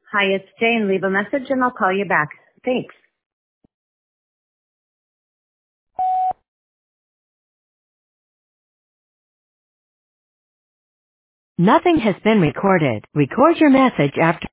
Hi, it's Jane. Leave a message and I'll call you back. Thanks. Nothing has been recorded. Record your message after